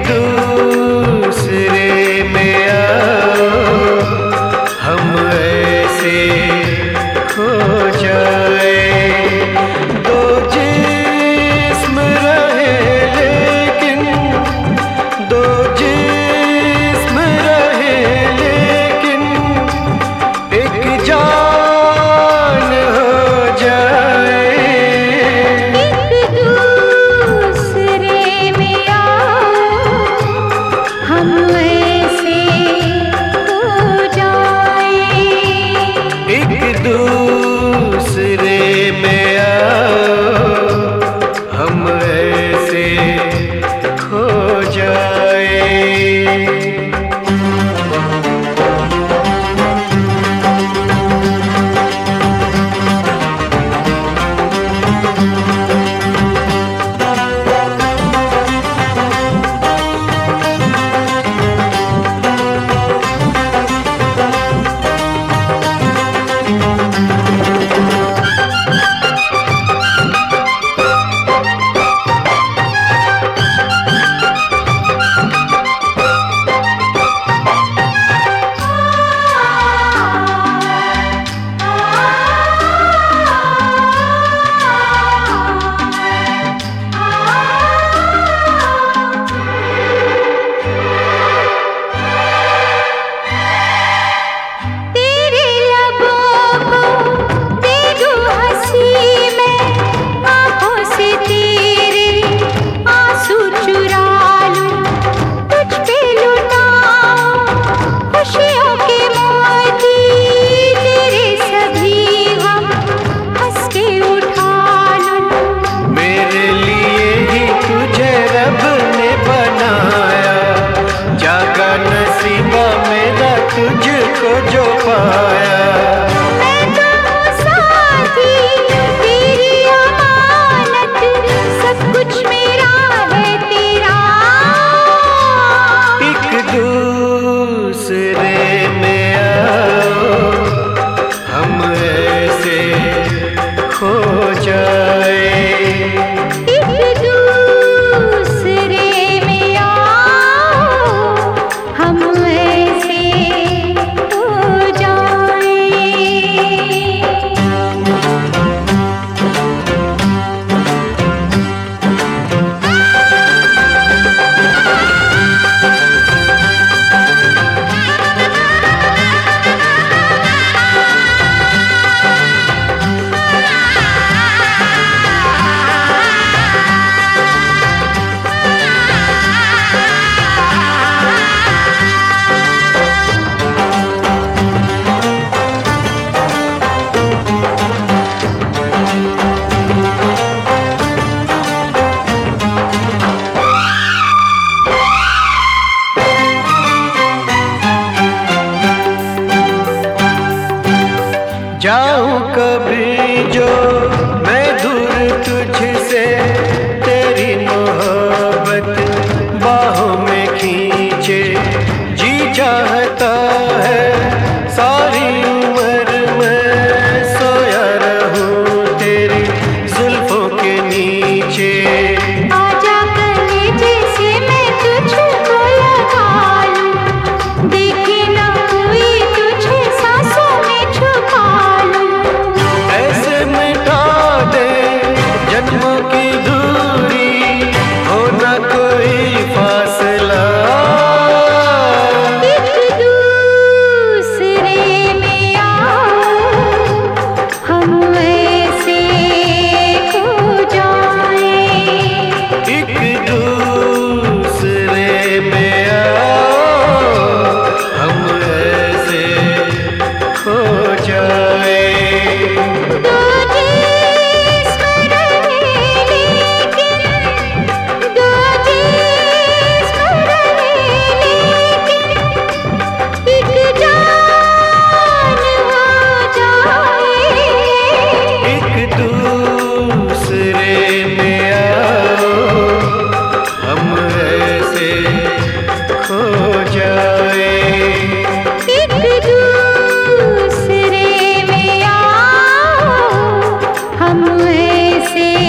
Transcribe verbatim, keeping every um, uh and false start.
दूसरे में आओ, हम ऐसे खो जाए। दो जिस्म रहे लेकिन, दो जिस्म रहे लेकिन एक जान हो जाए। एक दूसरे में आओ, हम ऐसे हो जाए। एक दूसरे में आओ, हम ऐसे खो जाए। तुझको जो पाया, मैं तो हूँ साथी, तेरी अमानत, सब कुछ मेरा है तेरा। एक दूसरे में आओ, हम ऐसे खो जाए। एक दूसरे में आओ, हम ऐसे हो जाए। जाऊं कभी जो मैं दूर तुझसे, तेरी मोहब्बत बाहों में खींचे। जी चाहता है सारी उम्र मैं सोया रहूं तेरी जुल्फों के नीचे। आजा कलेजे से मैं तुझको लगा लूं, देखे ना कोई तुझे सांसों में छुपा लूं। ऐसे मिटा दे जन्मों की दूरी, हो ना कोई फासला। एक दूसरे में आओ, हम ऐसे खो जाए। एक दूसरे में आओ, हम ऐसे खो जाए। दो जिस्म रहे लेकिन, दो जिस्म रहे लेकिन एक जान हो जाए। एक दूसरे में आओ, हम ऐसे खो जाए। एक दूसरे में आओ, हम ऐसे